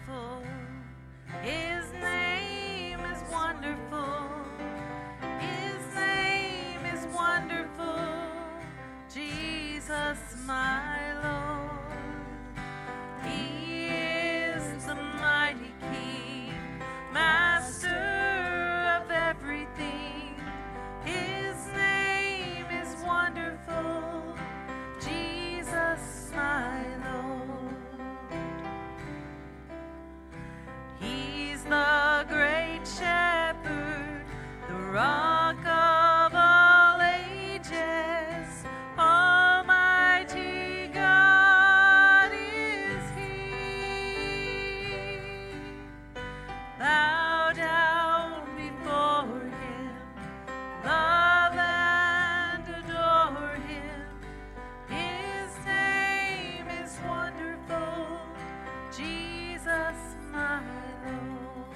wonderful. His name is wonderful. His name is wonderful. Jesus, my Lord. He is the mighty King, Master of everything. His name is wonderful. Jesus, my Lord. He's the great shepherd, the rock of all ages. Almighty God is He. Bow down before Him, love and adore Him. His name is wonderful, Jesus, my Lord.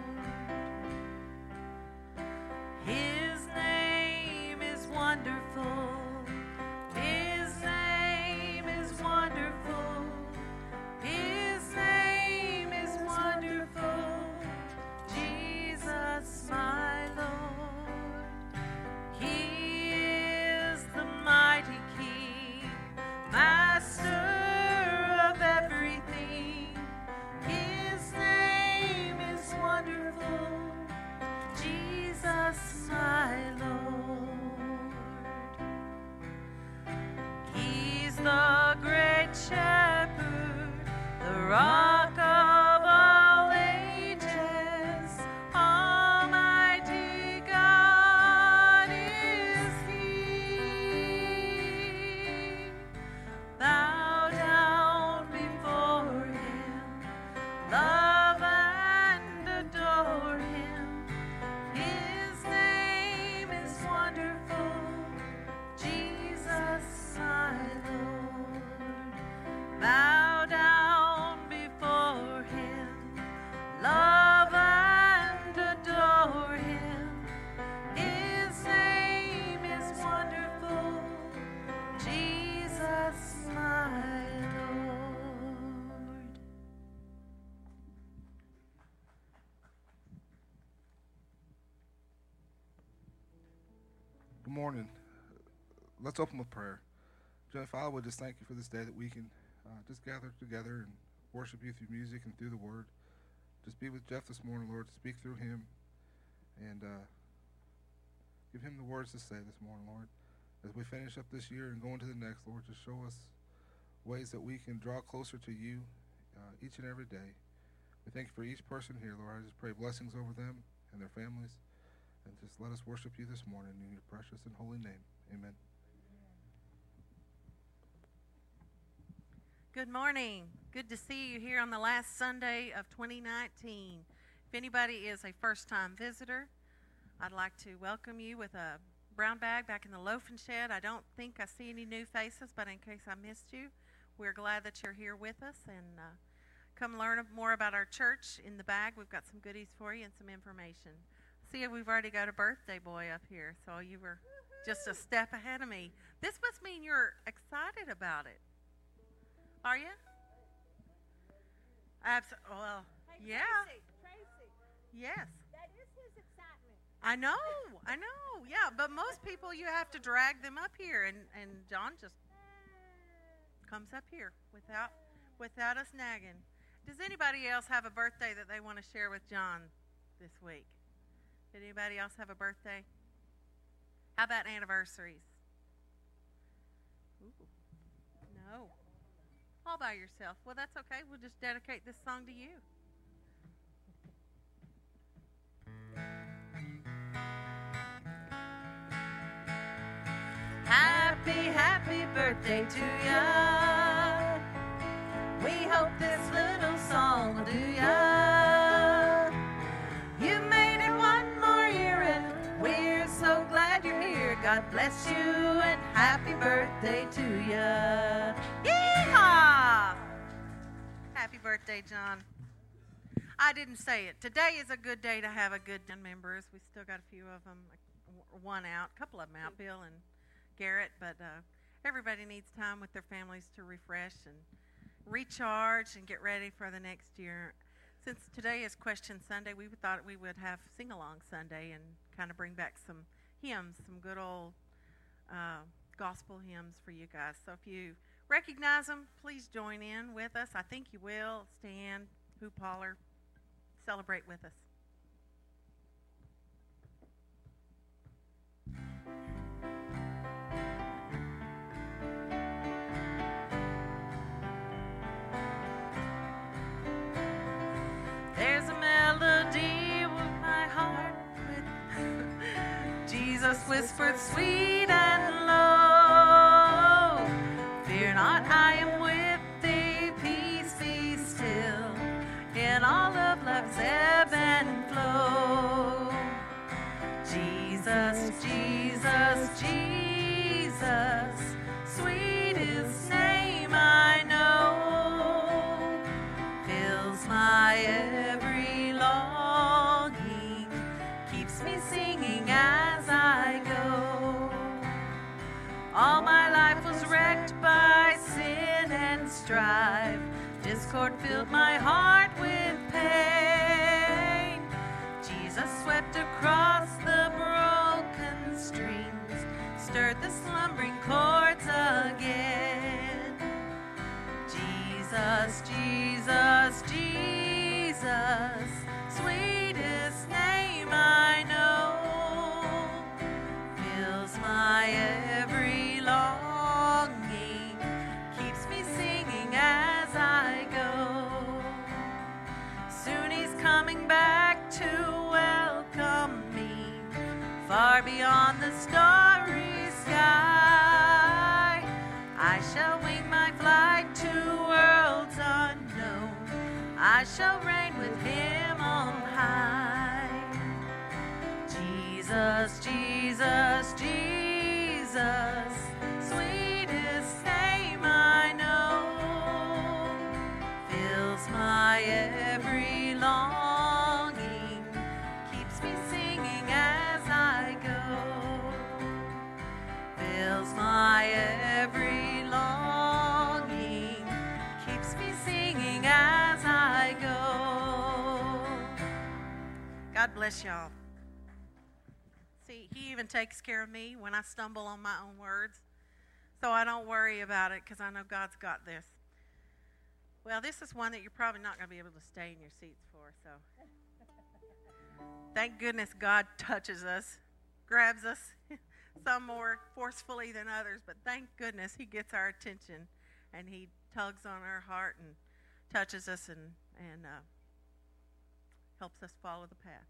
His name is wonderful. His name is wonderful. His name is wonderful, Jesus, my Lord. He is the mighty King, Master of everything. His name is wonderful, Jesus, my Lord. He's the great shepherd, the rock of all ages. Almighty God is He. Bow down before Him, love and adore Him. His name is wonderful, Jesus, my Lord. Bow down before Him, love and adore Him. His name is wonderful, Jesus, my Lord. Good morning. Let's open with prayer. Johnny Father, we just thank you for this day that we can just gather together and worship you through music and through the word. Just be with Jeff this morning, Lord. Speak through him and give him the words to say this morning, Lord. As we finish up this year and go into the next, Lord, just show us ways that we can draw closer to you each and every day. We thank you for each person here, Lord. I just pray blessings over them and their families. And just let us worship you this morning in your precious and holy name. Amen. Good morning. Good to see you here on the last Sunday of 2019. If anybody is a first-time visitor, I'd like to welcome you with a brown bag back in the loafing shed. I don't think I see any new faces, but in case I missed you, we're glad that you're here with us. And come learn more about our church. In the bag, we've got some goodies for you and some information. See, we've already got a birthday boy up here, so you were just a step ahead of me. This must mean you're excited about it. Are you? Well, Hey, yeah. Tracy, Yes. that is his excitement. I know. Yeah, but most people you have to drag them up here, and John just comes up here without us nagging. Does anybody else have a birthday that they want to share with John this week? Did anybody else have a birthday? How about anniversaries? Ooh. No. All by yourself. Well, that's okay. We'll just dedicate this song to you. Happy birthday to ya. We hope this little song will do ya. You made it one more year and we're so glad you're here. God bless you and happy birthday to ya. Yeehaw! Happy birthday, John. I didn't say it. Today is a good day to have a good members. We still got a few of them, one out, a couple of them out, Bill and Garrett, but everybody needs time with their families to refresh and recharge and get ready for the next year. Since today is Question Sunday, we thought we would have Sing-Along Sunday and kind of bring back some hymns, some good old gospel hymns for you guys. So if you recognize them, please join in with us. I think you will. Stand, hoop, holler, celebrate with us. There's a melody with my heart with Jesus whispered sweet and low. Fear not, I am with thee, peace be still, in all of life's ebb and flow. Jesus, Jesus, Jesus, sweetest name I know, fills my every longing, keeps me singing as I go. All my life was wrecked by sin and strife, discord filled my heart with pain. Jesus swept across the broken strings, stirred the slumbering chords again. Jesus, Jesus, Jesus, sweetest name I know, fills my every longing, keeps me singing as I go. Soon he's coming back to welcome me, far beyond the starry sky. I shall wing my flight to worlds unknown, I shall reign with him on high. Jesus, Jesus, Jesus, sweetest name I know, fills my every longing, keeps me singing as I go, fills my every longing, keeps me singing as I go. God bless y'all. See, he even takes care of me when I stumble on my own words, so I don't worry about it because I know God's got this. Well, this is one that you're probably not going to be able to stay in your seats for, so thank goodness God touches us, grabs us, some more forcefully than others, but thank goodness he gets our attention and he tugs on our heart and touches us and helps us follow the path.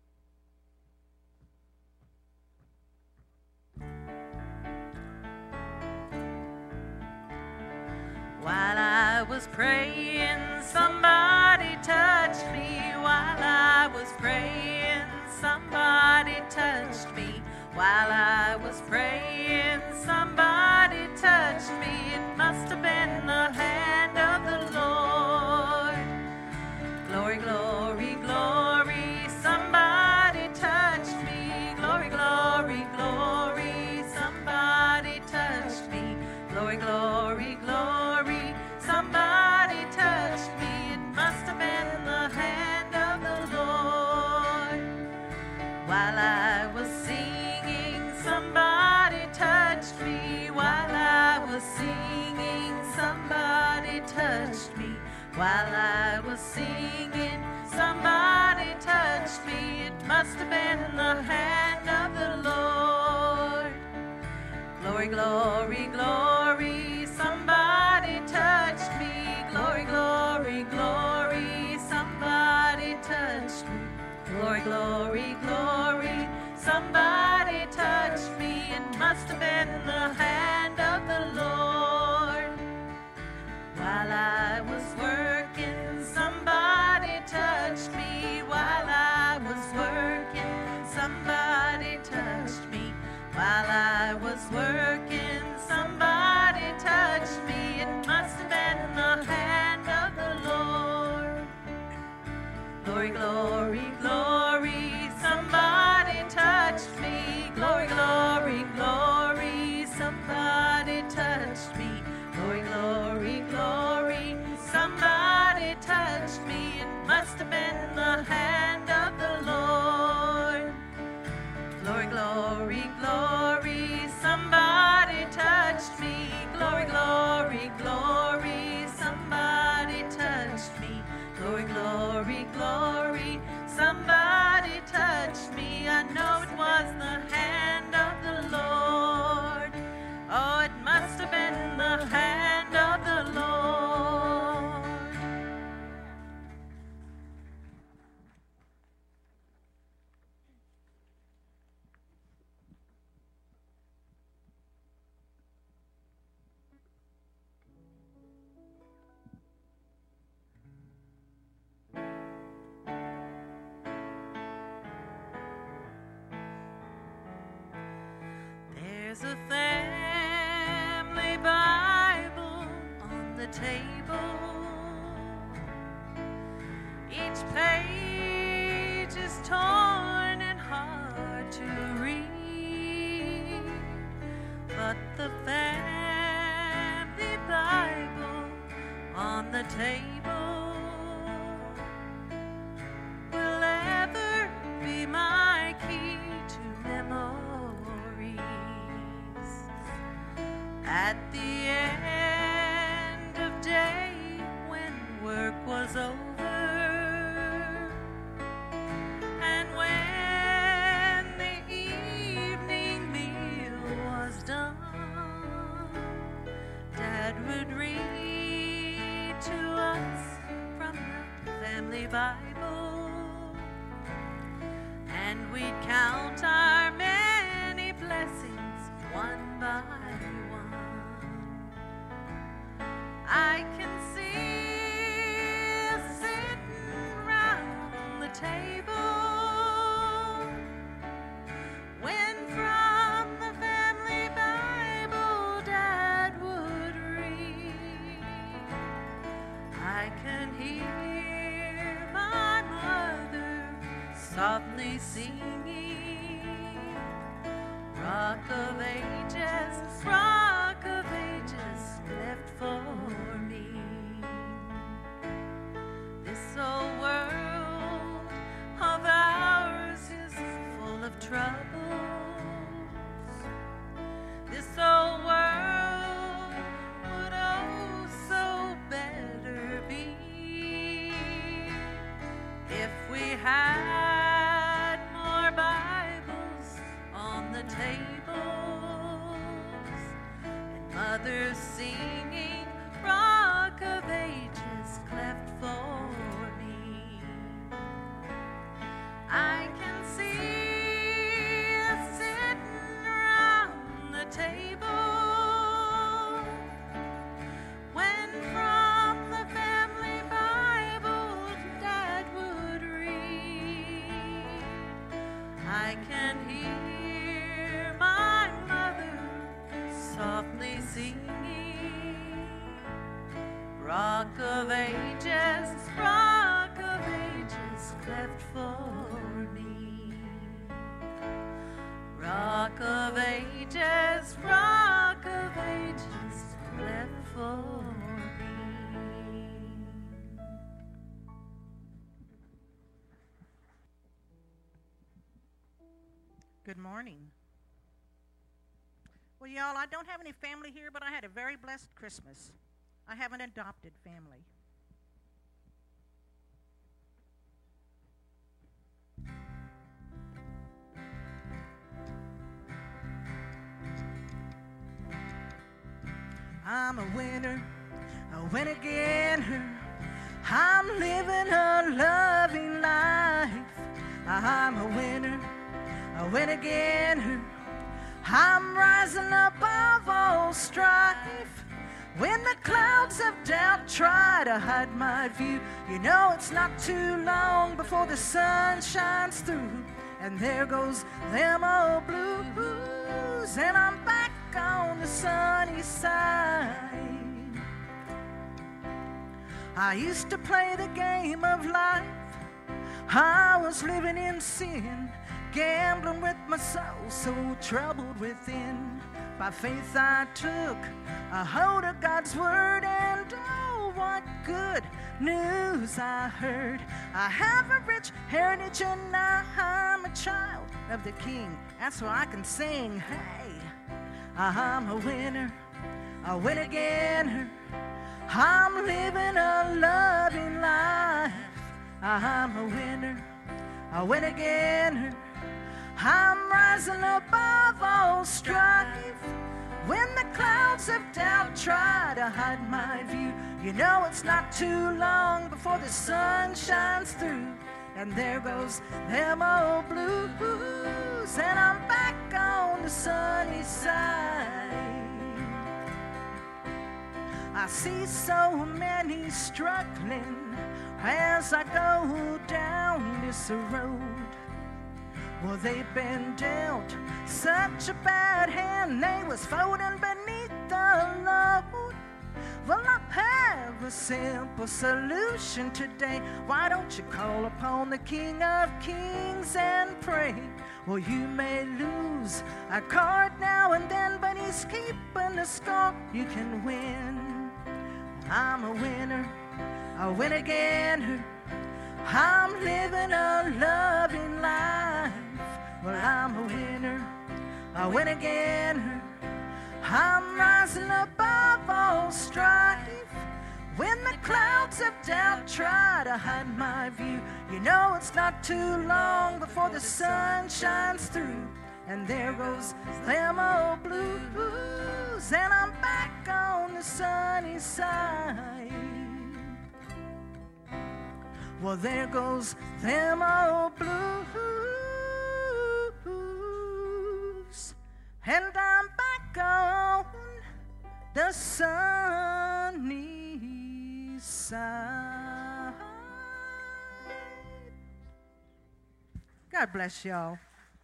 While I was praying, somebody touched me. While I was praying, somebody touched me. While I was praying, somebody touched me. It must have been the hand of the Lord. Glory, glory, glory, somebody touched me. Glory, glory, glory, somebody touched me. Glory, glory, glory, somebody touched me. It must have been the hand of the Lord. While I was singing, somebody touched me. While I was singing, somebody touched me. While I was singing, somebody touched me. It must have been the hand of the Lord. Glory, glory, glory, somebody touched me. Glory, glory, glory, somebody touched me. Glory, glory, glory, somebody touched me. It must have been the hand of the Lord. While I was working, somebody touched me. While I was working, somebody touched me. While I was working, somebody touched me. It must have been the hand of the Lord. Glory, glory, glory, somebody touched me. Glory, glory, glory, somebody touched me. Glory, glory, glory, somebody touched me. It must have been Glory, glory, glory, somebody touched me. Glory, glory, glory, somebody touched me. Glory, glory, glory, somebody touched me. I know it was the hand of the Lord. Oh, it must have been the hand of the Lord. There's a family Bible on the table. Each page is torn and hard to read, but the family Bible on the table will ever be my key to memories. At the end of day, when work was over, and when the evening meal was done, Dad would read to us from the family Bible, and we'd count our many blessings one by one. I can see us sitting round the table when from the family Bible Dad would read. I can hear my mother softly singing, Rock of Ages, Rock of Ages, left for me. This old world of ours is full of troubles. This old world would oh so better be if we had more Bibles on the tables and mothers singing, Rock of Ages, cleft for me. I can see us sitting around the table when from the family Bible Dad would read. I can hear my mother softly singing, Rock of Ages, Rock of Ages, cleft for me. Rock of Ages, Rock of Ages, cleft for me. Good morning. Well, y'all, I don't have any family here, but I had a very blessed Christmas. I have an adopted family. I'm a winner, a winner-gainer. I'm living a loving life. I'm a winner-gainer. I'm rising above all strife. When the clouds of doubt try to hide my view, you know it's not too long before the sun shines through. And there goes them old blues, and I'm back on the sunny side. I used to play the game of life. I was living in sin, gambling with my soul, so troubled within. By faith I took a hold of God's word, and oh, what good news I heard. I have a rich heritage, and I'm a child of the King. That's why I can sing, hey, I'm a winner, I win again. I'm living a loving life. I'm a winner, I win again. I'm rising above all strife. When the clouds of doubt try to hide my view, you know it's not too long before the sun shines through. And there goes them old blues, and I'm back on the sunny side. I see so many struggling as I go down this road. Well, they've been dealt such a bad hand, they was folding beneath the load. Well, I have a simple solution today. Why don't you call upon the King of Kings and pray? Well, you may lose a card now and then, but he's keeping the score. You can win. I'm a winner, I win again. I'm living a loving life. Well, I'm a winner, I win again. I'm rising above all strife. When the clouds of doubt try to hide my view, you know it's not too long before the sun shines through. And there goes them old blues, and I'm back on the sunny side. Well, there goes them old blues, and I'm back on the sunny side. God bless y'all.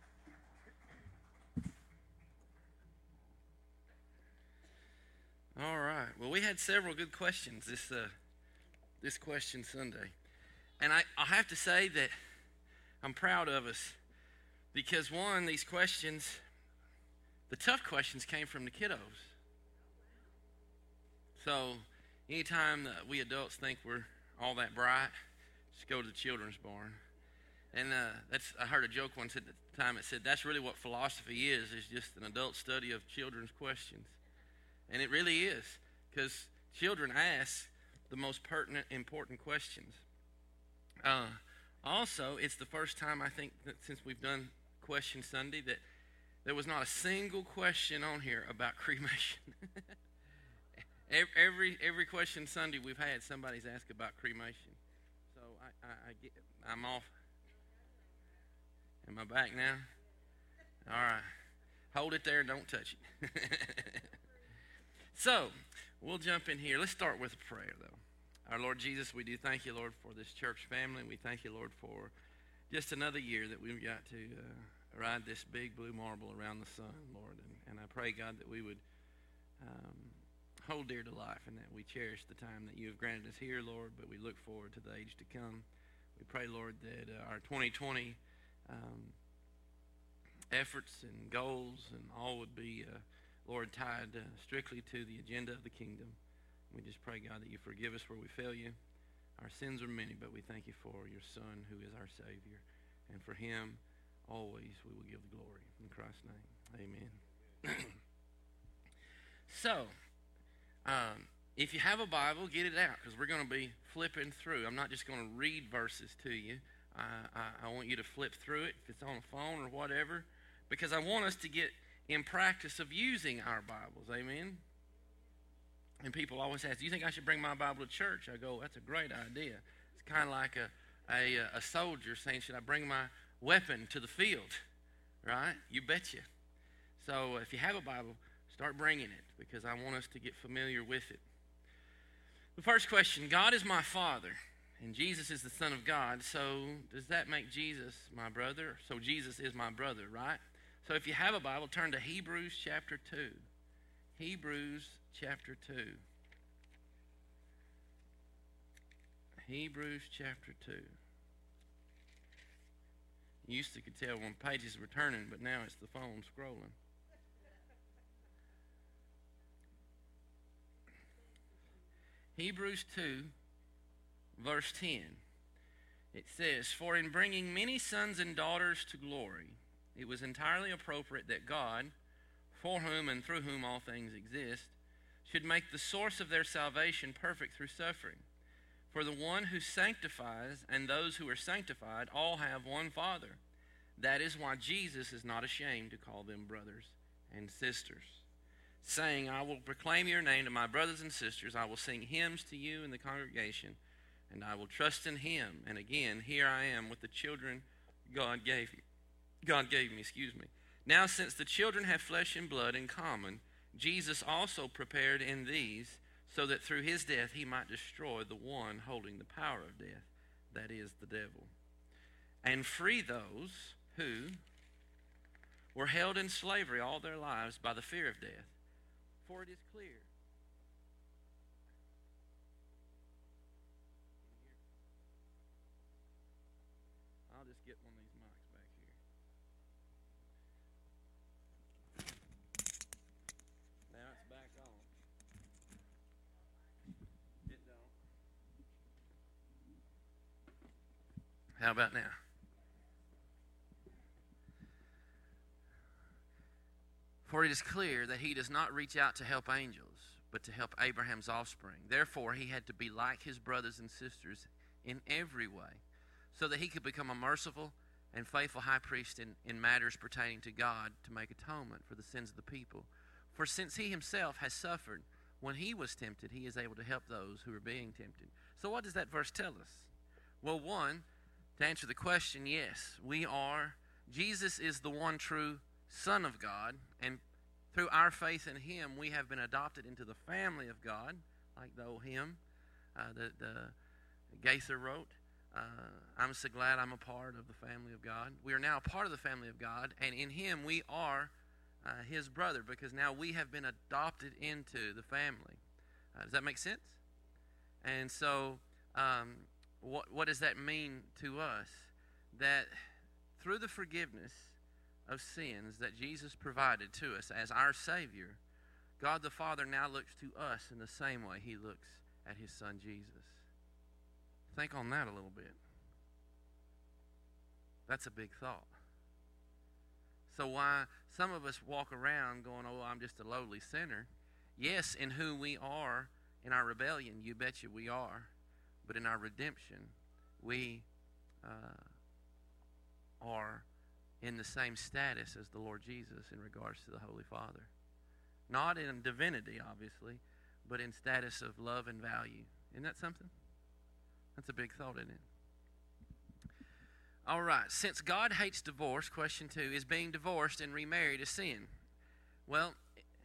All right. Well, we had several good questions this Question Sunday. And I have to say that I'm proud of us because, one, these questions, the tough questions came from the kiddos. So anytime that we adults think we're all that bright, just go to the children's barn. And I heard a joke once at the time. It said, that's really what philosophy is just an adult study of children's questions. And it really is, because children ask the most pertinent, important questions. Also, it's the first time I think that since we've done Question Sunday that there was not a single question on here about cremation. every Question Sunday we've had, somebody's asked about cremation. So I'm off. Am I back now? All right. Hold it there and don't touch it. So, we'll jump in here. Let's start with a prayer, though. Our Lord Jesus, we do thank you, Lord, for this church family. We thank you, Lord, for just another year that we've got to ride this big blue marble around the sun, Lord. And I pray, God, that we would hold dear to life and that we cherish the time that you have granted us here, Lord, but we look forward to the age to come. We pray, Lord, that our 2020 efforts and goals and all would be, Lord, tied strictly to the agenda of the kingdom. We just pray, God, that you forgive us where we fail you. Our sins are many, but we thank you for your Son, who is our Savior. And for him, always we will give the glory. In Christ's name, amen. So, if you have a Bible, get it out, because we're going to be flipping through. I'm not just going to read verses to you. I want you to flip through it, if it's on a phone or whatever, because I want us to get in practice of using our Bibles. Amen? And people always ask, do you think I should bring my Bible to church? I go, that's a great idea. It's kind of like a soldier saying, should I bring my weapon to the field? Right? You betcha. So if you have a Bible, start bringing it, because I want us to get familiar with it. The first question, God is my Father, and Jesus is the Son of God. So does that make Jesus my brother? So Jesus is my brother, right? So if you have a Bible, turn to Hebrews chapter 2. Hebrews chapter 2. Hebrews chapter 2. You used to could tell when pages were turning, but now it's the phone scrolling. Hebrews 2, verse 10. It says, for in bringing many sons and daughters to glory, it was entirely appropriate that God, for whom and through whom all things exist, should make the source of their salvation perfect through suffering. For the one who sanctifies and those who are sanctified all have one Father. That is why Jesus is not ashamed to call them brothers and sisters, saying, I will proclaim your name to my brothers and sisters. I will sing hymns to you in the congregation, and I will trust in him. And again, here I am with the children God gave me. Now, since the children have flesh and blood in common, Jesus also prepared in these, so that through his death he might destroy the one holding the power of death, that is, the devil, and free those who were held in slavery all their lives by the fear of death. For it is clear. I'll just get one of these mics back here. Now it's back on. It don't. How about now? For it is clear that he does not reach out to help angels, but to help Abraham's offspring. Therefore, he had to be like his brothers and sisters in every way, so that he could become a merciful and faithful high priest in matters pertaining to God to make atonement for the sins of the people. For since he himself has suffered when he was tempted, he is able to help those who are being tempted. So what does that verse tell us? Well, one, to answer the question, yes, we are. Jesus is the one true Son of God, and through our faith in him, we have been adopted into the family of God, like the old hymn that Gaither wrote. I'm so glad I'm a part of the family of God. We are now a part of the family of God, and in him we are his brother, because now we have been adopted into the family. Does that make sense? And so what does that mean to us? That through the forgiveness of sins that Jesus provided to us as our Savior, God the Father now looks to us in the same way he looks at his Son Jesus. Think on that a little bit. That's a big thought. So why some of us walk around going, oh, I'm just a lowly sinner. Yes, in who we are, in our rebellion, you betcha we are. But in our redemption, we are in the same status as the Lord Jesus in regards to the Holy Father. Not in divinity, obviously, but in status of love and value. Isn't that something? That's a big thought, isn't it? All right. Since God hates divorce, question 2, is being divorced and remarried a sin? Well,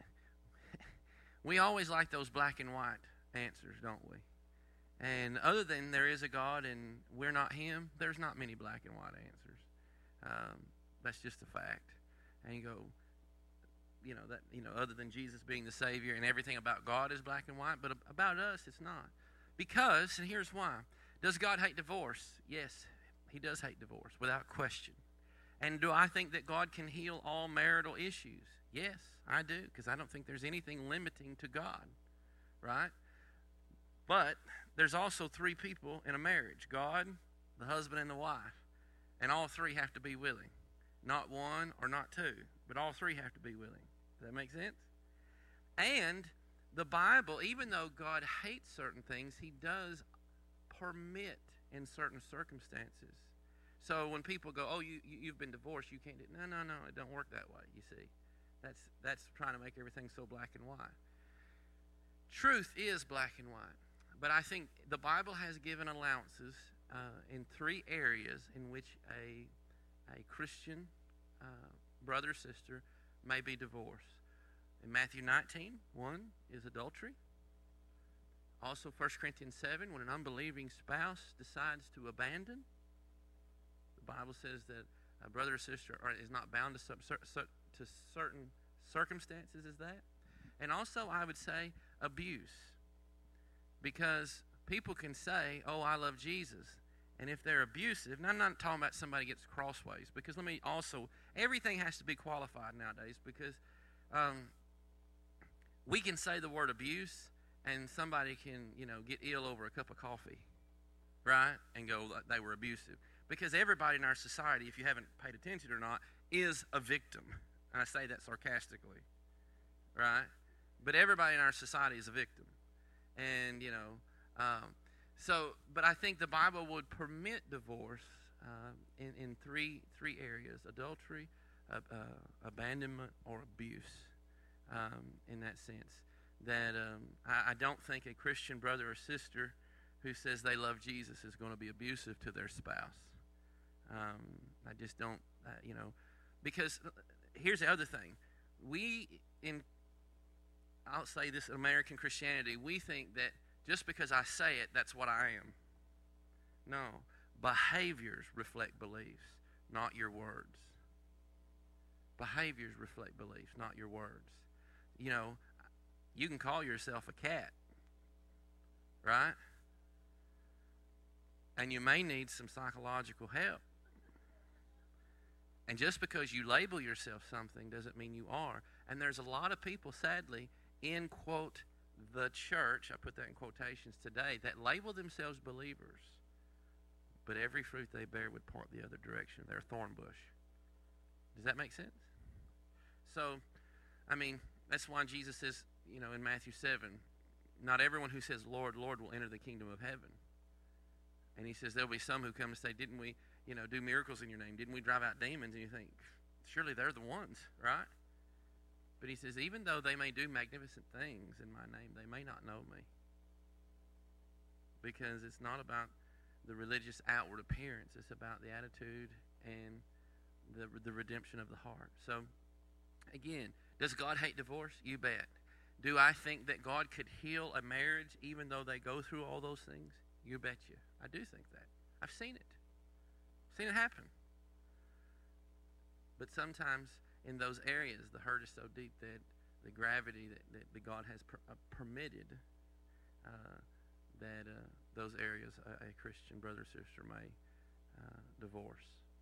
we always like those black and white answers, don't we? And other than there is a God and we're not him, there's not many black and white answers. That's just a fact. And you go, other than Jesus being the Savior and everything about God is black and white, but about us it's not. Because, and here's why. Does God hate divorce? Yes, he does hate divorce, without question. And do I think that God can heal all marital issues? Yes, I do, because I don't think there's anything limiting to God, right? But there's also 3 people in a marriage: God, the husband, and the wife. And all 3 have to be willing. Not 1 or not 2, but all 3 have to be willing. Does that make sense? And the Bible, even though God hates certain things, he does permit in certain circumstances. So when people go, oh, you've been divorced, you can't do it. No, it don't work that way, you see. That's trying to make everything so black and white. Truth is black and white. But I think the Bible has given allowances in 3 areas in which a Christian brother or sister may be divorced. In Matthew 19, 1 is adultery. Also 1 Corinthians 7, when an unbelieving spouse decides to abandon. The Bible says that a brother or sister is not bound to certain circumstances as that. And also I would say abuse. Because people can say, oh, I love Jesus. And if they're abusive, and I'm not talking about somebody gets crossways, because everything has to be qualified nowadays, because we can say the word abuse, and somebody can, get ill over a cup of coffee, right? And go, they were abusive. Because everybody in our society, if you haven't paid attention or not, is a victim. And I say that sarcastically, right? But everybody in our society is a victim. And, but I think the Bible would permit divorce in three areas: adultery, abandonment, or abuse, in that sense. That I don't think a Christian brother or sister who says they love Jesus is going to be abusive to their spouse. I just don't, because here's the other thing. I'll say this, in American Christianity, we think that just because I say it, that's what I am. No. Behaviors reflect beliefs, not your words. Behaviors reflect beliefs, not your words. You can call yourself a cat, right? And you may need some psychological help. And just because you label yourself something doesn't mean you are. And there's a lot of people, sadly, in, quote, the church, I put that in quotations today, that label themselves believers, but every fruit they bear would point the other direction. They're a thorn bush. Does that make sense? So, that's why Jesus says, in Matthew 7, not everyone who says, Lord, Lord, will enter the kingdom of heaven. And he says, there'll be some who come and say, didn't we, do miracles in your name? Didn't we drive out demons? And you think, surely they're the ones, right? But he says, even though they may do magnificent things in my name, they may not know me. Because it's not about the religious outward appearance. It's about the attitude and the redemption of the heart. So, again, does God hate divorce? You bet. Do I think that God could heal a marriage even though they go through all those things? You betcha. I do think that. I've seen it. I've seen it happen. But sometimes in those areas, the hurt is so deep that the gravity that God has permitted that those areas a Christian brother or sister may divorce.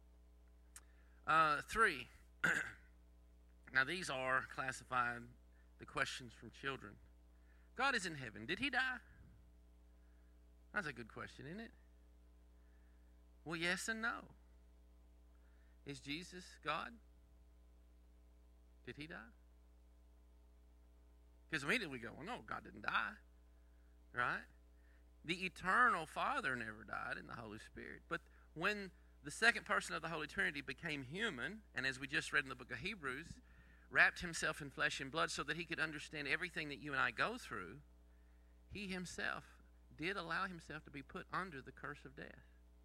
3. Now these are classified the questions from children. God is in heaven. Did he die? That's a good question, isn't it? Well, yes and no. Is Jesus God? Did he die? Because immediately we go, well, no, God didn't die. Right? The eternal Father never died in the Holy Spirit. But when the second person of the Holy Trinity became human, and as we just read in the book of Hebrews, wrapped himself in flesh and blood so that he could understand everything that you and I go through, he himself did allow himself to be put under the curse of death.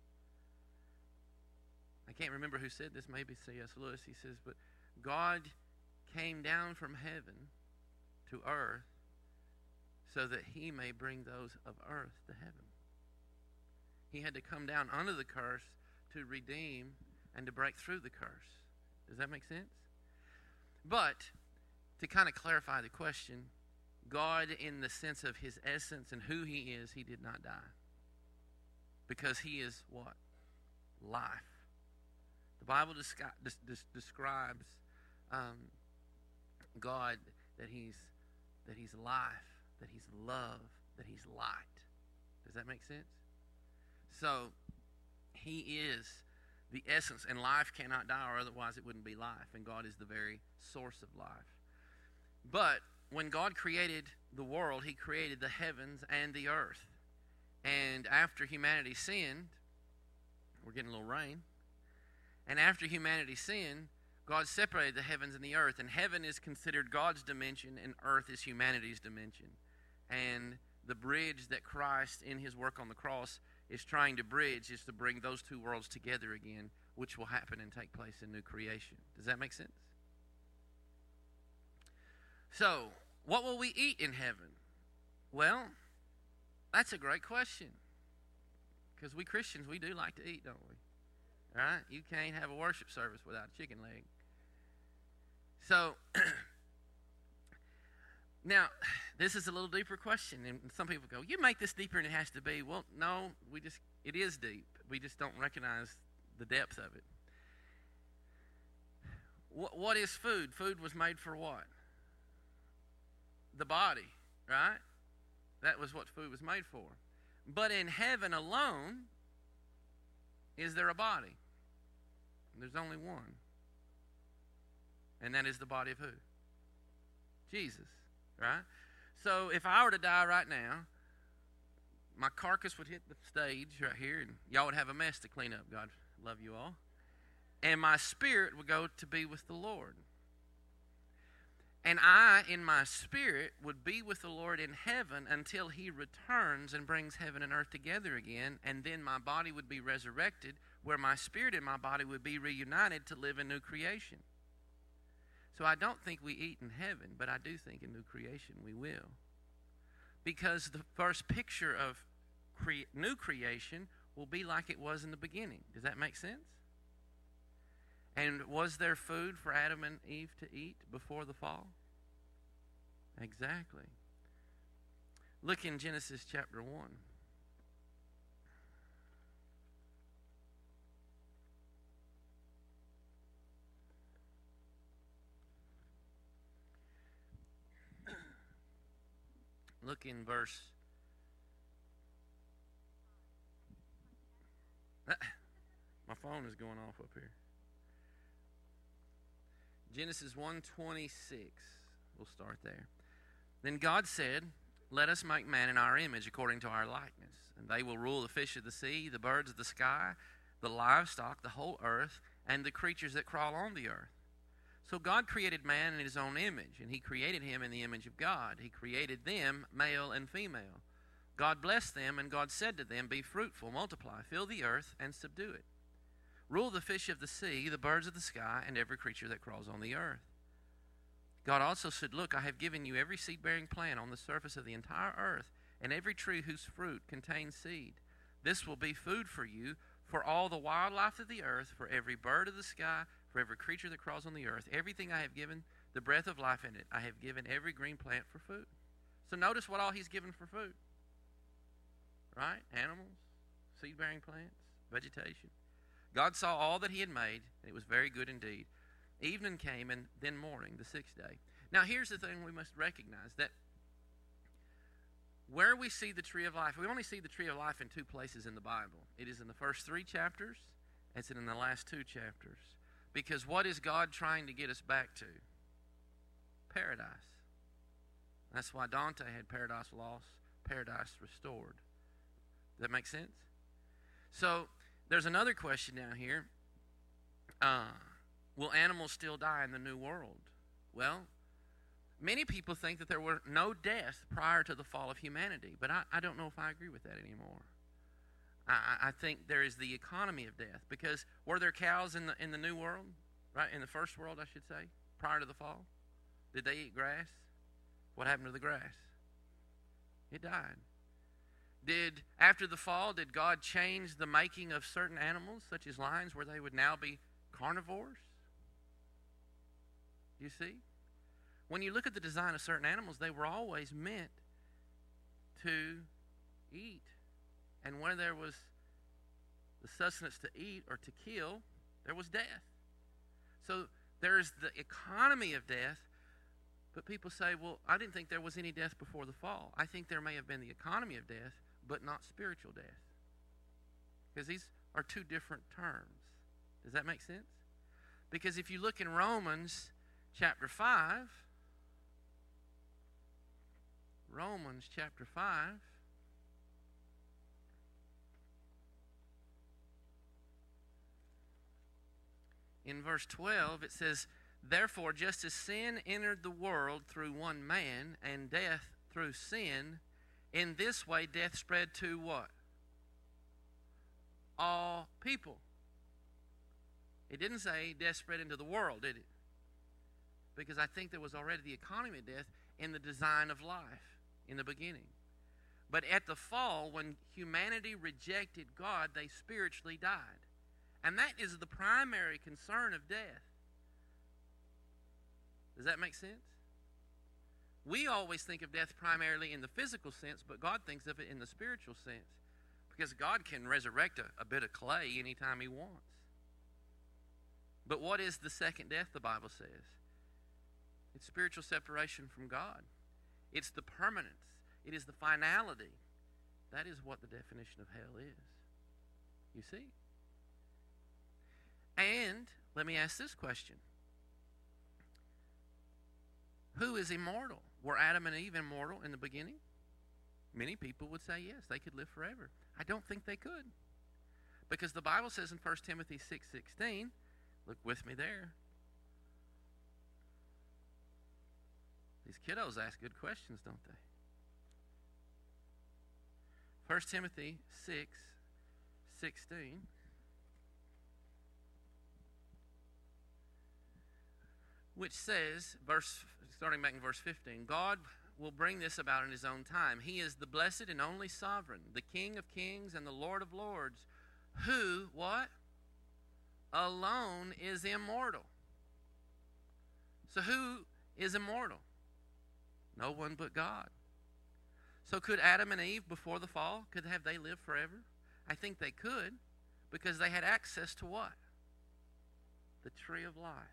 I can't remember who said this, maybe C.S. Lewis. He says, but God came down from heaven to earth so that he may bring those of earth to heaven. He had to come down under the curse to redeem and to break through the curse. Does that make sense? But to kind of clarify the question, God, in the sense of his essence and who he is, he did not die. Because he is what? Life. The Bible describes God that he's life, that he's love, that he's light. Does that make sense? So he is the essence, and life cannot die, or otherwise it wouldn't be life, and God is the very source of life. But when God created the world, he created the heavens and the earth. And after humanity sinned, we're getting a little rain, and after humanity sinned, God separated the heavens and the earth, and heaven is considered God's dimension, and earth is humanity's dimension. And the bridge that Christ, in his work on the cross, is trying to bridge is to bring those two worlds together again, which will happen and take place in new creation. Does that make sense? So, what will we eat in heaven? Well, that's a great question. Because we Christians, we do like to eat, don't we? Right? You can't have a worship service without a chicken leg. So, now, this is a little deeper question, and some people go, you make this deeper than it has to be. Well, no, it is deep. We just don't recognize the depth of it. What is food? Food was made for what? The body, right? That was what food was made for. But in heaven alone, is there a body? There's only one. And that is the body of who? Jesus, right? So if I were to die right now, my carcass would hit the stage right here, and y'all would have a mess to clean up. God love you all. And my spirit would go to be with the Lord. And I, in my spirit, would be with the Lord in heaven until he returns and brings heaven and earth together again. And then my body would be resurrected, where my spirit and my body would be reunited to live in new creation. So I don't think we eat in heaven, but I do think in new creation we will. Because the first picture of new creation will be like it was in the beginning. Does that make sense? And was there food for Adam and Eve to eat before the fall? Exactly. Look in Genesis chapter 1. Look in verse... My phone is going off up here. Genesis 1:26. We'll start there. Then God said, "Let us make man in our image according to our likeness, and they will rule the fish of the sea, the birds of the sky, the livestock, the whole earth, and the creatures that crawl on the earth." So God created man in his own image, and he created him in the image of God. He created them, male and female. God blessed them, and God said to them, "Be fruitful, multiply, fill the earth, and subdue it. Rule the fish of the sea, the birds of the sky, and every creature that crawls on the earth." God also said, "Look, I have given you every seed-bearing plant on the surface of the entire earth, and every tree whose fruit contains seed. This will be food for you, for all the wildlife of the earth, for every bird of the sky, for every creature that crawls on the earth. Everything I have given the breath of life in it, I have given every green plant for food." So notice what all he's given for food. Right? Animals, seed-bearing plants, vegetation. God saw all that he had made, and it was very good indeed. Evening came, and then morning, the sixth day. Now, here's the thing we must recognize, that where we see the tree of life, we only see the tree of life in two places in the Bible. It is in the first 3 chapters, and it's in the last 2 chapters. Because what is God trying to get us back to? Paradise. That's why Dante had paradise lost, paradise restored. Does that make sense? So, there's another question down here. Will animals still die in the new world? Well, many people think that there were no deaths prior to the fall of humanity, but I don't know if I agree with that anymore. I think there is the economy of death, because were there cows in the new world, right? In the first world, I should say, prior to the fall? Did they eat grass? What happened to the grass? It died. After the fall, did God change the making of certain animals, such as lions, where they would now be carnivores? You see? When you look at the design of certain animals, they were always meant to eat. And when there was the sustenance to eat or to kill, there was death. So there's the economy of death, but people say, well, I didn't think there was any death before the fall. I think there may have been the economy of death, but not spiritual death. Because these are two different terms. Does that make sense? Because if you look in Romans chapter 5, in verse 12, it says, "Therefore, just as sin entered the world through one man, and death through sin, in this way death spread to" what? All people. It didn't say death spread into the world, did it? Because I think there was already the economy of death in the design of life in the beginning. But at the fall, when humanity rejected God, they spiritually died. And that is the primary concern of death. Does that make sense? We always think of death primarily in the physical sense, but God thinks of it in the spiritual sense. Because God can resurrect a bit of clay anytime he wants. But what is the second death, the Bible says? It's spiritual separation from God. It's the permanence. It is the finality. That is what the definition of hell is. You see? And let me ask this question. Who is immortal? Were Adam and Eve immortal in the beginning? Many people would say yes, they could live forever. I don't think they could. Because the Bible says in 1 Timothy 6:16, look with me there. These kiddos ask good questions, don't they? 1 Timothy 6:16. Which says, starting back in verse 15, God will bring this about in his own time. He is the blessed and only sovereign, the King of kings and the Lord of lords, who, what? Alone is immortal. So who is immortal? No one but God. So could Adam and Eve before the fall, could they lived forever? I think they could, because they had access to what? The tree of life.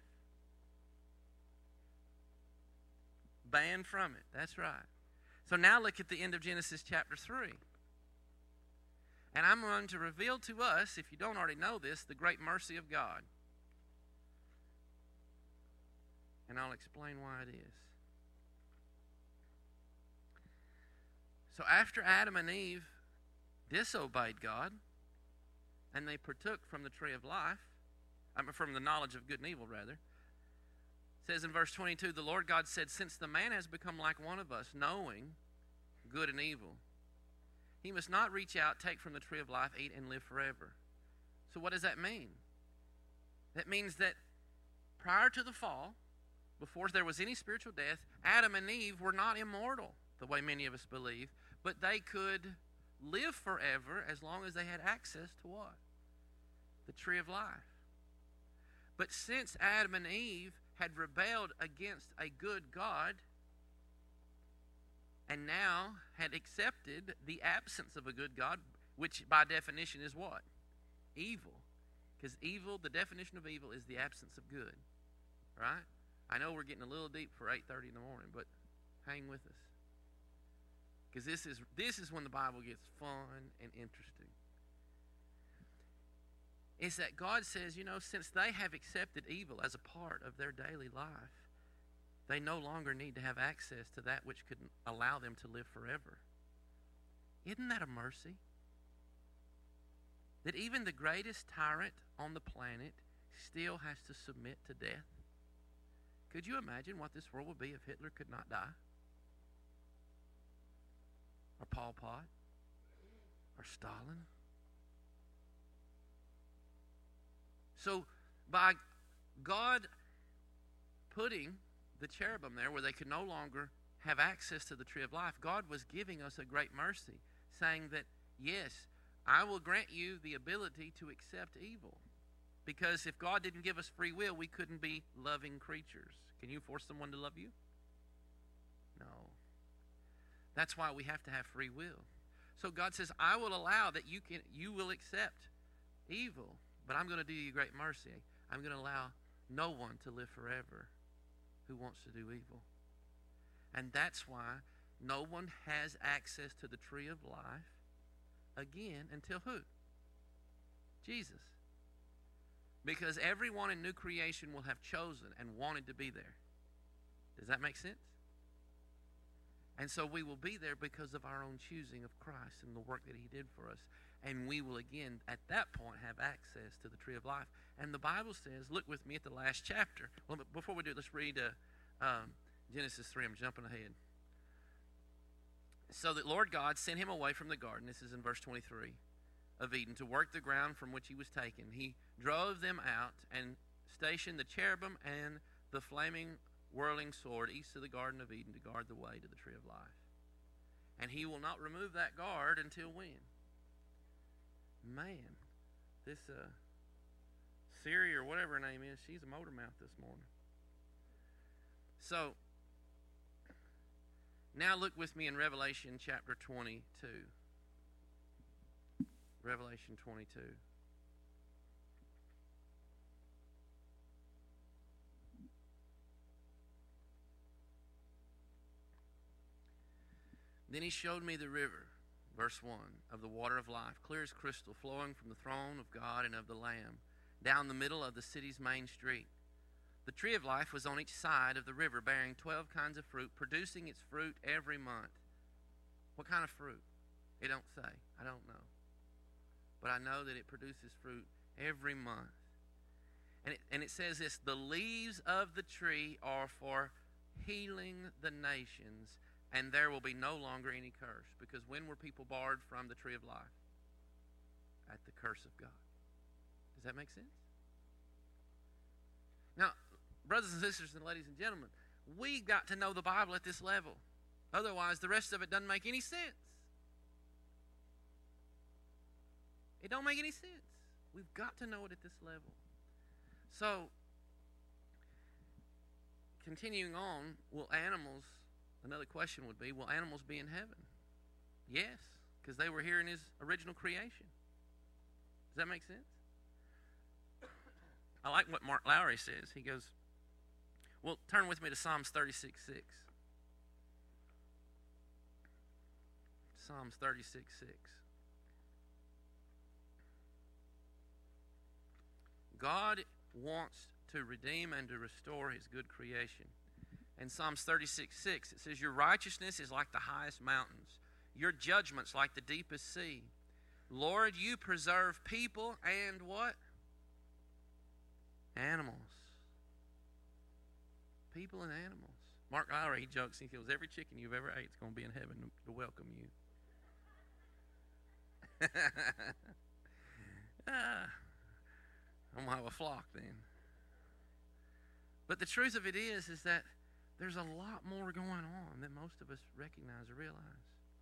Banned from it. That's right. So now look at the end of Genesis chapter 3. And I'm going to reveal to us, if you don't already know this, the great mercy of God. And I'll explain why it is. So after Adam and Eve disobeyed God, and they partook from the tree of life, from the knowledge of good and evil, rather, it says in verse 22, the Lord God said, since the man has become like one of us, knowing good and evil, he must not reach out, take from the tree of life, eat, and live forever. So what does that mean? That means that prior to the fall, before there was any spiritual death, Adam and Eve were not immortal, the way many of us believe, but they could live forever as long as they had access to what? The tree of life. But since Adam and Eve had rebelled against a good God and now had accepted the absence of a good God, which by definition is what? Evil. Because evil, the definition of evil is the absence of good. Right? I know we're getting a little deep for 8:30 in the morning, but hang with us. Because this is when the Bible gets fun and interesting. It's that God says, since they have accepted evil as a part of their daily life, they no longer need to have access to that which could allow them to live forever. Isn't that a mercy? That even the greatest tyrant on the planet still has to submit to death? Could you imagine what this world would be if Hitler could not die? Or Pol Pot? Or Stalin? So, by God putting the cherubim there where they could no longer have access to the tree of life, God was giving us a great mercy, saying that, yes, I will grant you the ability to accept evil. Because if God didn't give us free will, we couldn't be loving creatures. Can you force someone to love you? No. That's why we have to have free will. So God says, I will allow that you will accept evil, but I'm going to do you great mercy. I'm going to allow no one to live forever who wants to do evil. And that's why no one has access to the tree of life again until who? Jesus. Because everyone in new creation will have chosen and wanted to be there. Does that make sense? And so we will be there because of our own choosing of Christ and the work that he did for us. And we will again, at that point, have access to the tree of life. And the Bible says, look with me at the last chapter. Well, before we do it, let's read Genesis 3. I'm jumping ahead. So that Lord God sent him away from the garden, this is in verse 23, of Eden, to work the ground from which he was taken. He drove them out and stationed the cherubim and the flaming whirling sword east of the Garden of Eden to guard the way to the tree of life. And he will not remove that guard until when? Man, this Siri or whatever her name is, she's a motor mouth this morning. So, now look with me in Revelation chapter 22. Revelation 22. Then he showed me the river, verse 1, of the water of life, clear as crystal, flowing from the throne of God and of the Lamb, down the middle of the city's main street. The tree of life was on each side of the river, bearing 12 kinds of fruit, producing its fruit every month. What kind of fruit? It don't say. I don't know. But I know that it produces fruit every month. And it says this, the leaves of the tree are for healing the nations, and there will be no longer any curse. Because when were people barred from the tree of life? At the curse of God. Does that make sense? Now, brothers and sisters and ladies and gentlemen, we got to know the Bible at this level. Otherwise, the rest of it doesn't make any sense. It don't make any sense. We've got to know it at this level. So, continuing on, will animals, another question would be, will animals be in heaven? Yes, because they were here in his original creation. Does that make sense? I like what Mark Lowry says. He goes, well, turn with me to Psalms 36:6. Psalms 36:6. God wants to redeem and to restore his good creation. In Psalms 36:6, it says, your righteousness is like the highest mountains, your judgments like the deepest sea. Lord, you preserve people and what? Animals. People and animals. Mark Lowry, he jokes, he goes, every chicken you've ever ate is going to be in heaven to welcome you. I'm going to have a flock then. But the truth of it is that there's a lot more going on than most of us recognize or realize.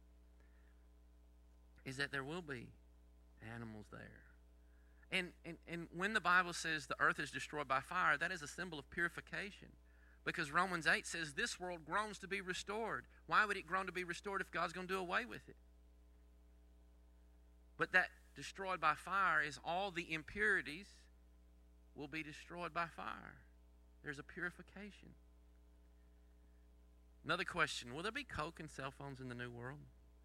Is that there will be animals there. And when the Bible says the earth is destroyed by fire, that is a symbol of purification. Because Romans 8 says this world groans to be restored. Why would it groan to be restored if God's going to do away with it? But that destroyed by fire is all the impurities will be destroyed by fire. There's a purification. Another question, will there be coke and cell phones in the new world?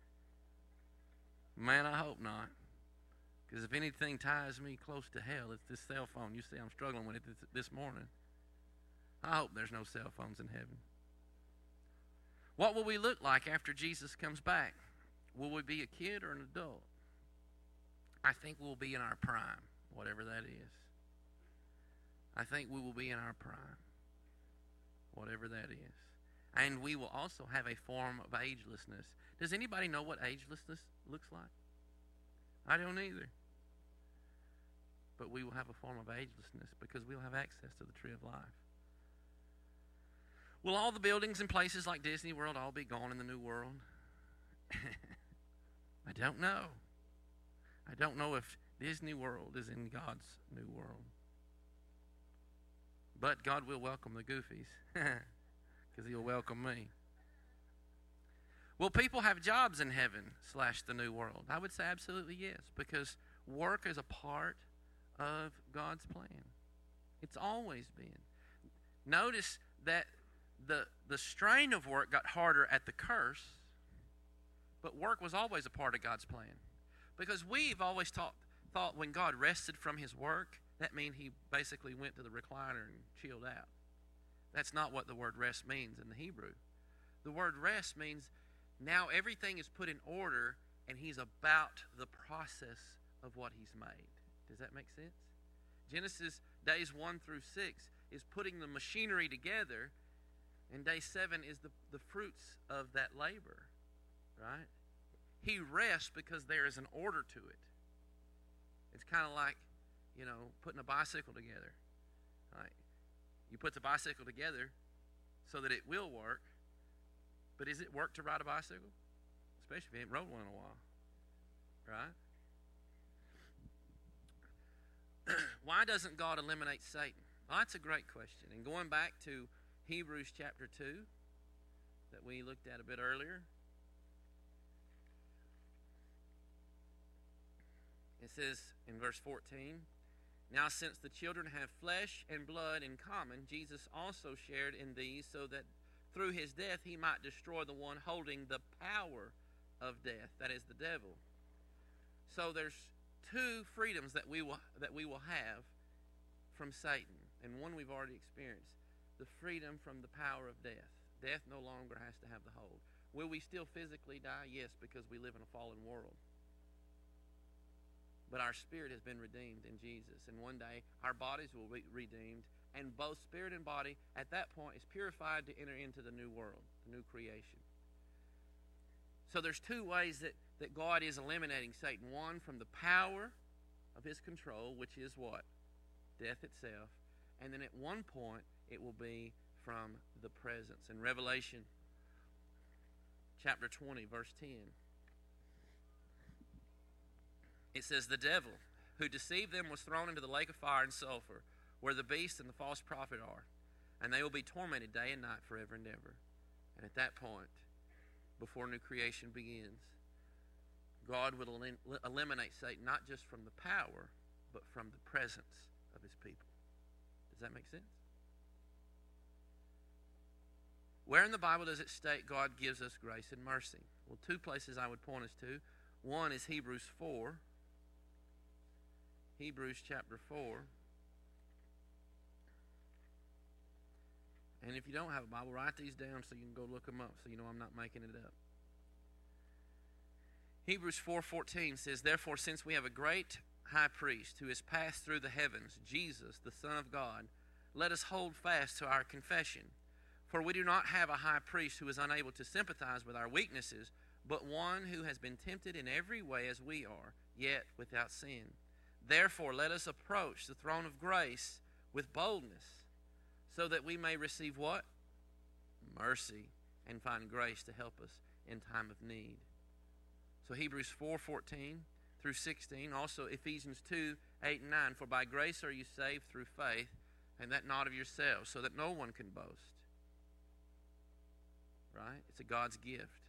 Man, I hope not. Because if anything ties me close to hell, it's this cell phone. You see, I'm struggling with it this morning. I hope there's no cell phones in heaven. What will we look like after Jesus comes back? Will we be a kid or an adult? I think we'll be in our prime, whatever that is. I think we will be in our prime, whatever that is. And we will also have a form of agelessness. Does anybody know what agelessness looks like? I don't either. But we will have a form of agelessness because we'll have access to the tree of life. Will all the buildings and places like Disney World all be gone in the new world? I don't know. I don't know if Disney World is in God's new world. But God will welcome the goofies because he'll welcome me. Will people have jobs in heaven / the new world? I would say absolutely yes, because work is a part of God's plan. It's always been. Notice that the strain of work got harder at the curse, but work was always a part of God's plan. Because we've always thought when God rested from his work, that means he basically went to the recliner and chilled out. That's not what the word rest means in the Hebrew. The word rest means now everything is put in order and he's about the process of what he's made. Does that make sense? Genesis days 1 through 6 is putting the machinery together, and day 7 is the fruits of that labor, right? He rests because there is an order to it. It's kind of like, putting a bicycle together. Right? You put the bicycle together so that it will work, but is it work to ride a bicycle? Especially if you haven't rode one in a while, right? Why doesn't God eliminate Satan? Well, that's a great question. And going back to Hebrews chapter 2 that we looked at a bit earlier, it says in verse 14, now since the children have flesh and blood in common, Jesus also shared in these so that through his death he might destroy the one holding the power of death, that is the devil. So there's two freedoms that we will have from Satan. and one we've already experienced, the freedom from the power of death. Death no longer has to have the hold. Will we still physically die? Yes, because we live in a fallen world. But our spirit has been redeemed in Jesus, and one day our bodies will be redeemed, and both spirit and body at that point is purified to enter into the new world, the new creation. So there's two ways that God is eliminating Satan. One, from the power of his control, which is what? Death itself. And then at one point, it will be from the presence. In Revelation chapter 20, verse 10, it says, "The devil who deceived them was thrown into the lake of fire and sulfur, where the beast and the false prophet are, and they will be tormented day and night forever and ever." And at that point, before new creation begins, God will eliminate Satan not just from the power, but from the presence of his people. Does that make sense? Where in the Bible does it state God gives us grace and mercy? Well, two places I would point us to. One is Hebrews 4. Hebrews chapter 4. And if you don't have a Bible, write these down so you can go look them up so you know I'm not making it up. Hebrews 4:14 says, "Therefore, since we have a great high priest who has passed through the heavens, Jesus, the Son of God, let us hold fast to our confession. For we do not have a high priest who is unable to sympathize with our weaknesses, but one who has been tempted in every way as we are, yet without sin. Therefore, let us approach the throne of grace with boldness, so that we may receive" what? Mercy, and find grace to help us in time of need. So Hebrews 4:14 through 16, also Ephesians 2:8 and 9, "For by grace are you saved through faith, and that not of yourselves, so that no one can boast." Right? It's a God's gift.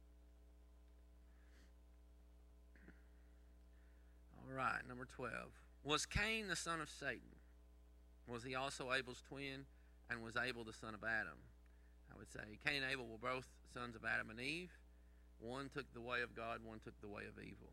All right, number 12. Was Cain the son of Satan? Was he also Abel's twin? And was Abel the son of Adam? I would say Cain and Abel were both sons of Adam and Eve. One took the way of God, one took the way of evil.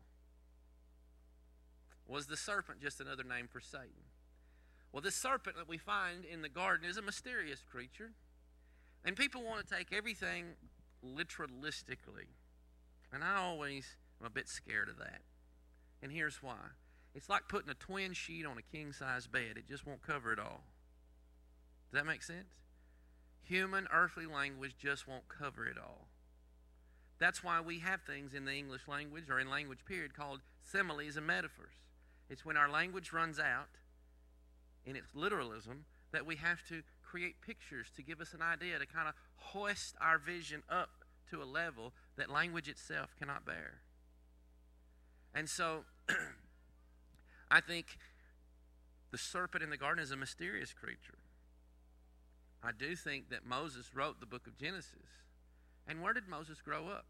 Was the serpent just another name for Satan? Well, this serpent that we find in the garden is a mysterious creature. And people want to take everything literalistically. And I always am a bit scared of that. And here's why. It's like putting a twin sheet on a king-size bed. It just won't cover it all. Does that make sense? Human, earthly language just won't cover it all. That's why we have things in the English language or in language period called similes and metaphors. It's when our language runs out in its literalism that we have to create pictures to give us an idea, to kind of hoist our vision up to a level that language itself cannot bear. And so I think the serpent in the garden is a mysterious creature. I do think that Moses wrote the book of Genesis. And where did Moses grow up?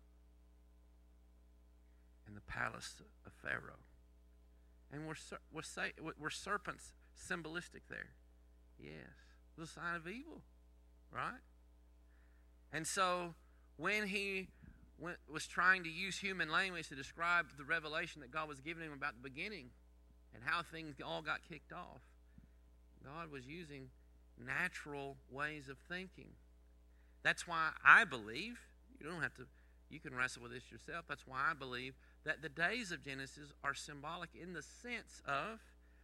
In the palace of Pharaoh. And were serpents symbolistic there? Yes. It was a sign of evil, right? And so when he was trying to use human language to describe the revelation that God was giving him about the beginning and how things all got kicked off, God was using natural ways of thinking. That's why I believe, you can wrestle with this yourself, that's why I believe that the days of Genesis are symbolic in the sense of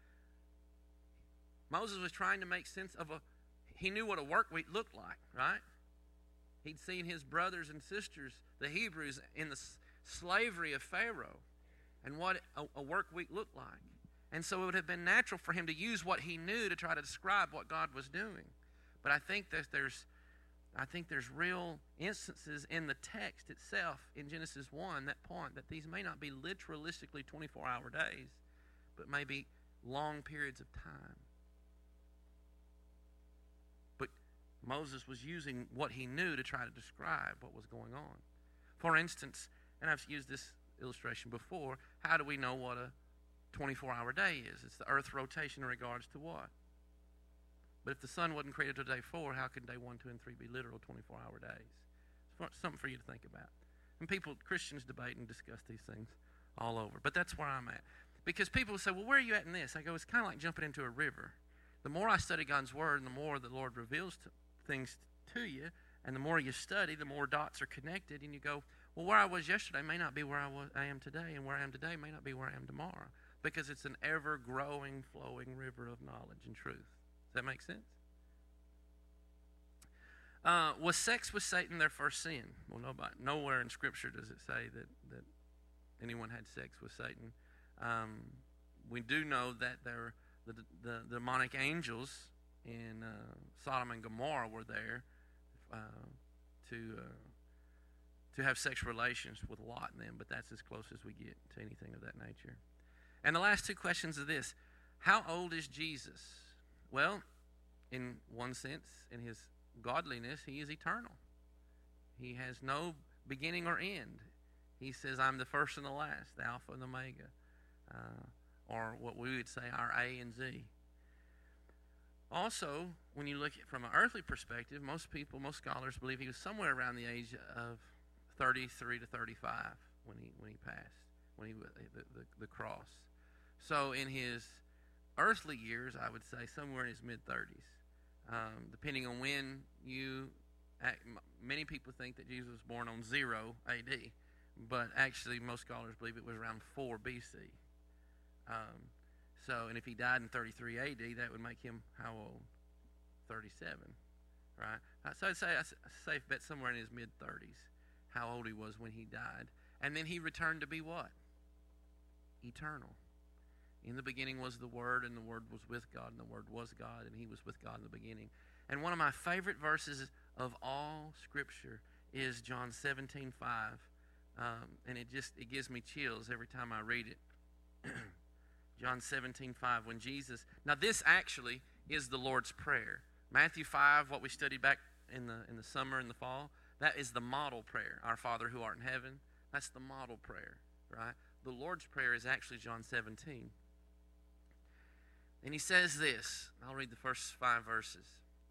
Moses was trying to make sense of he knew what a work week looked like, right? He'd seen his brothers and sisters, the Hebrews, in the slavery of Pharaoh and what a work week looked like. And so it would have been natural for him to use what he knew to try to describe what God was doing. But I think that there's real instances in the text itself in Genesis 1 that point that these may not be literalistically 24-hour days, but maybe long periods of time. But Moses was using what he knew to try to describe what was going on. For instance, and I've used this illustration before, how do we know what a 24-hour day is? It's the earth's rotation in regards to what? But if the sun wasn't created till day 4, how can day 1, 2, and 3 be literal 24-hour days? It's something for you to think about. And Christians debate and discuss these things all over. But that's where I'm at. Because people say, well, where are you at in this? I go, it's kind of like jumping into a river. The more I study God's Word, and the more the Lord reveals things to you, and the more you study, the more dots are connected, and you go, well, where I was yesterday may not be where I am today, and where I am today may not be where I am tomorrow, because it's an ever-growing, flowing river of knowledge and truth. Does that make sense? Was sex with Satan their first sin? Well, nowhere in Scripture does it say that anyone had sex with Satan. We do know that the demonic angels in Sodom and Gomorrah were there to have sexual relations with Lot and them, but that's as close as we get to anything of that nature. And the last two questions are this: how old is Jesus? Well, in one sense, in his godliness, he is eternal. He has no beginning or end. He says, I'm the first and the last, the Alpha and the Omega, or what we would say, our A and Z. Also, when you look at it from an earthly perspective, most scholars believe he was somewhere around the age of 33 to 35 when he passed, the cross. So in his earthly years, I would say somewhere in his mid-30s. Depending on when many people think that Jesus was born on 0 A.D., but actually most scholars believe it was around 4 B.C. And if he died in 33 A.D., that would make him how old? 37, right? So I'd say a safe bet somewhere in his mid-30s, how old he was when he died. And then he returned to be what? Eternal. In the beginning was the Word, and the Word was with God, and the Word was God, and he was with God in the beginning. And one of my favorite verses of all Scripture is John 17:5, and it gives me chills every time I read it. John 17:5, when Jesus... Now this actually is the Lord's Prayer. Matthew 5, what we studied back in the summer and the fall, that is the model prayer. Our Father who art in heaven, that's the model prayer, right? The Lord's Prayer is actually John 17. And he says this. I'll read the first 5 verses.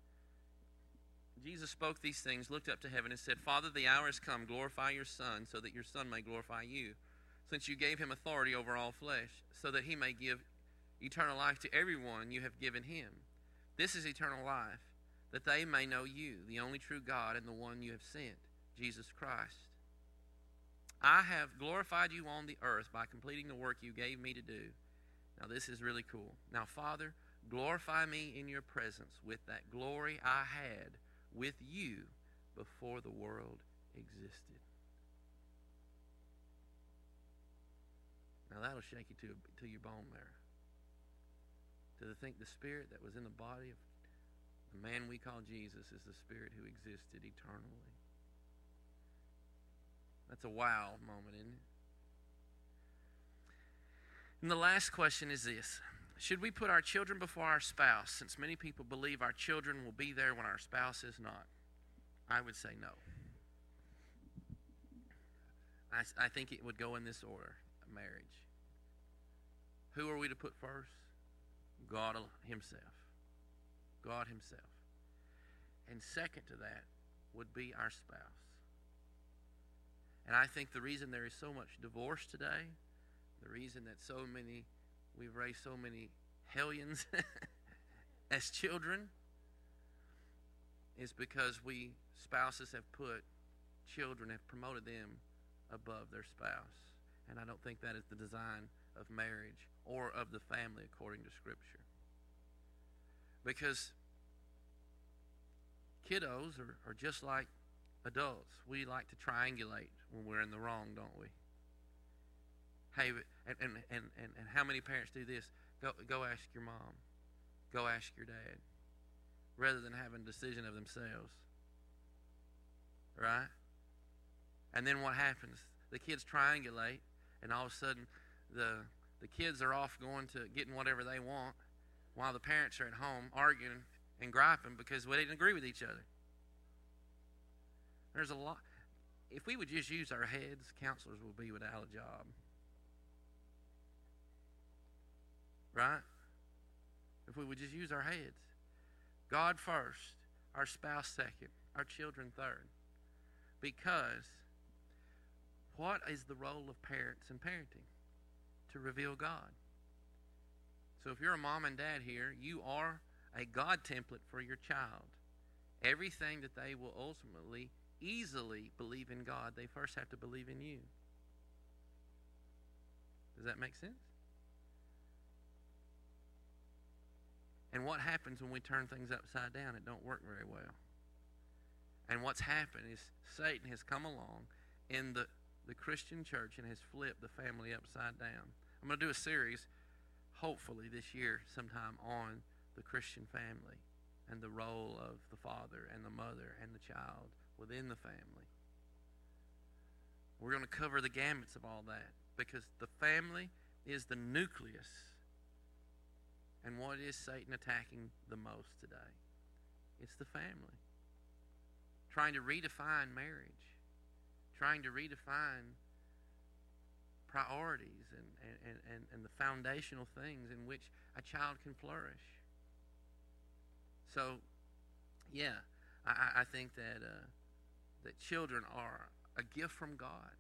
Jesus spoke these things, looked up to heaven, and said, Father, the hour has come. Glorify your Son, so that your Son may glorify you, since you gave him authority over all flesh, so that he may give eternal life to everyone you have given him. This is eternal life, that they may know you, the only true God, and the one you have sent, Jesus Christ. I have glorified you on the earth by completing the work you gave me to do. Now this is really cool. Now, Father, glorify me in your presence with that glory I had with you before the world existed. Now that'll shake you to your bone there. To think the spirit that was in the body of the man we call Jesus is the spirit who existed eternally. That's a wow moment, isn't it? And the last question is this: should we put our children before our spouse, since many people believe our children will be there when our spouse is not? I would say no. I think it would go in this order: marriage. Who are we to put first? God himself. God himself. And second to that would be our spouse. And I think the reason there is so much divorce today, the reason that we've raised so many hellions as children, is because spouses have put children, have promoted them above their spouse. And I don't think that is the design of marriage or of the family according to Scripture. Because kiddos are just like adults. We like to triangulate when we're in the wrong, don't we? Hey, and how many parents do this? Go ask your mom. Go ask your dad. Rather than having a decision of themselves. Right? And then what happens? The kids triangulate, and all of a sudden the kids are off going to getting whatever they want, while the parents are at home arguing and griping because we didn't agree with each other. There's a lot. If we would just use our heads, counselors would be without a job. Right? If we would just use our heads. God first, our spouse second, our children third. Because what is the role of parents in parenting? To reveal God. So if you're a mom and dad here, you are a God template for your child. Everything that they will ultimately, easily believe in God, they first have to believe in you. Does that make sense? And what happens when we turn things upside down? It don't work very well. And what's happened is Satan has come along in the Christian church and has flipped the family upside down. I'm going to do a series, hopefully this year sometime, on the Christian family and the role of the father and the mother and the child within the family. We're going to cover the gamuts of all that, because the family is the nucleus. And what is Satan attacking the most today? It's the family. Trying to redefine marriage. Trying to redefine priorities and the foundational things in which a child can flourish. So, yeah, I think that children are a gift from God.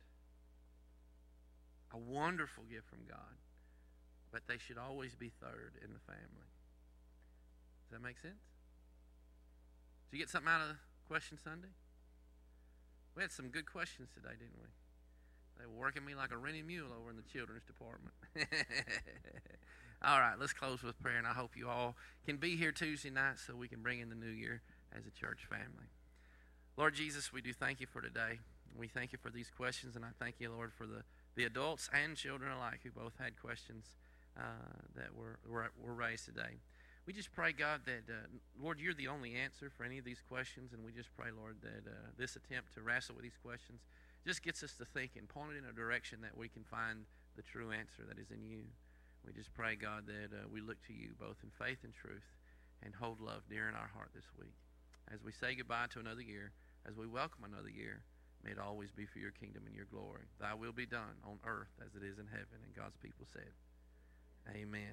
A wonderful gift from God. But they should always be third in the family. Does that make sense? Did you get something out of Question Sunday? We had some good questions today, didn't we? They were working me like a rented mule over in the children's department. All right, let's close with prayer, and I hope you all can be here Tuesday night so we can bring in the new year as a church family. Lord Jesus, we do thank you for today. We thank you for these questions, and I thank you, Lord, for the adults and children alike who both had questions that were raised today. We just pray, God, that, Lord, you're the only answer for any of these questions, and we just pray, Lord, that this attempt to wrestle with these questions just gets us to thinking, pointed in a direction that we can find the true answer that is in you. We just pray, God, that we look to you both in faith and truth and hold love dear in our heart this week. As we say goodbye to another year, as we welcome another year, may it always be for your kingdom and your glory. Thy will be done on earth as it is in heaven. And God's people said, amen.